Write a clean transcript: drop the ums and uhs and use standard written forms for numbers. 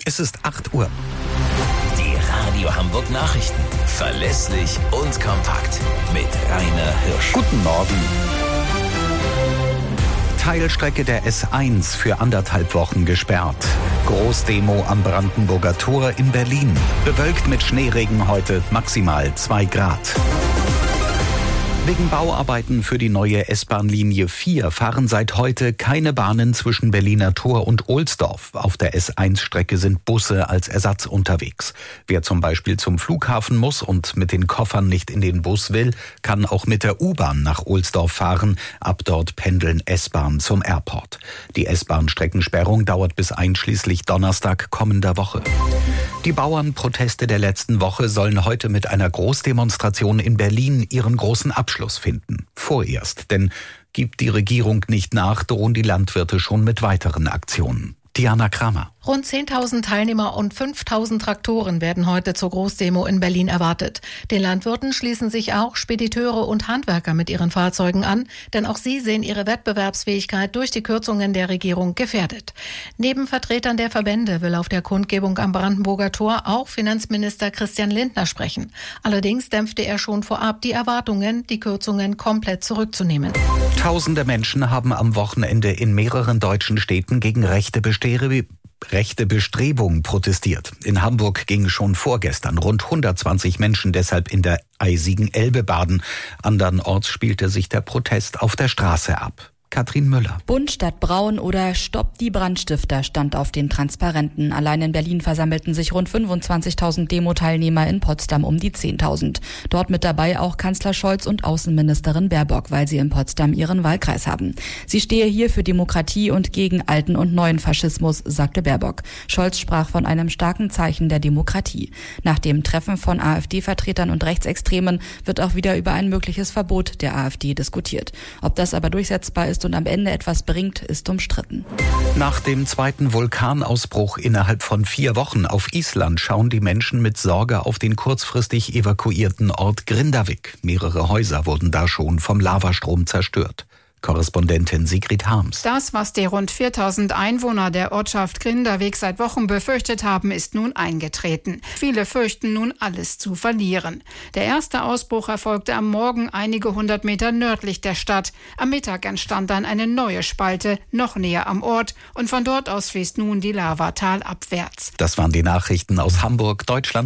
Es ist 8 Uhr. Die Radio Hamburg Nachrichten. Verlässlich und kompakt. Mit Rainer Hirsch. Guten Morgen. Teilstrecke der S1 für 1,5 Wochen gesperrt. Großdemo am Brandenburger Tor in Berlin. Bewölkt mit Schneeregen heute, maximal 2 Grad. Wegen Bauarbeiten für die neue S-Bahn-Linie 4 fahren seit heute keine Bahnen zwischen Berliner Tor und Ohlsdorf. Auf der S1-Strecke sind Busse als Ersatz unterwegs. Wer zum Beispiel zum Flughafen muss und mit den Koffern nicht in den Bus will, kann auch mit der U-Bahn nach Ohlsdorf fahren. Ab dort pendeln S-Bahn zum Airport. Die S-Bahn-Streckensperrung dauert bis einschließlich Donnerstag kommender Woche. Die Bauernproteste der letzten Woche sollen heute mit einer Großdemonstration in Berlin ihren großen Abschluss finden. Vorerst, denn gibt die Regierung nicht nach, drohen die Landwirte schon mit weiteren Aktionen. Diana Kramer. Rund 10.000 Teilnehmer und 5.000 Traktoren werden heute zur Großdemo in Berlin erwartet. Den Landwirten schließen sich auch Spediteure und Handwerker mit ihren Fahrzeugen an, denn auch sie sehen ihre Wettbewerbsfähigkeit durch die Kürzungen der Regierung gefährdet. Neben Vertretern der Verbände will auf der Kundgebung am Brandenburger Tor auch Finanzminister Christian Lindner sprechen. Allerdings dämpfte er schon vorab die Erwartungen, die Kürzungen komplett zurückzunehmen. Tausende Menschen haben am Wochenende in mehreren deutschen Städten gegen rechte Bestrebungen protestiert. In Hamburg gingen schon vorgestern rund 120 Menschen deshalb in der eisigen Elbe baden. Andernorts spielte sich der Protest auf der Straße ab. Katrin Müller. Bunt statt braun oder Stoppt die Brandstifter stand auf den Transparenten. Allein in Berlin versammelten sich rund 25.000 Demo-Teilnehmer, in Potsdam um die 10.000. Dort mit dabei auch Kanzler Scholz und Außenministerin Baerbock, weil sie in Potsdam ihren Wahlkreis haben. Sie stehe hier für Demokratie und gegen alten und neuen Faschismus, sagte Baerbock. Scholz sprach von einem starken Zeichen der Demokratie. Nach dem Treffen von AfD-Vertretern und Rechtsextremen wird auch wieder über ein mögliches Verbot der AfD diskutiert. Ob das aber durchsetzbar ist und am Ende etwas bringt, ist umstritten. Nach dem zweiten Vulkanausbruch innerhalb von 4 Wochen auf Island schauen die Menschen mit Sorge auf den kurzfristig evakuierten Ort Grindavik. Mehrere Häuser wurden da schon vom Lavastrom zerstört. Korrespondentin Sigrid Harms. Das, was die rund 4.000 Einwohner der Ortschaft Grindavik seit Wochen befürchtet haben, ist nun eingetreten. Viele fürchten nun, alles zu verlieren. Der erste Ausbruch erfolgte am Morgen einige 100 Meter nördlich der Stadt. Am Mittag entstand dann eine neue Spalte, noch näher am Ort. Und von dort aus fließt nun die Lava talabwärts. Das waren die Nachrichten aus Hamburg, Deutschland.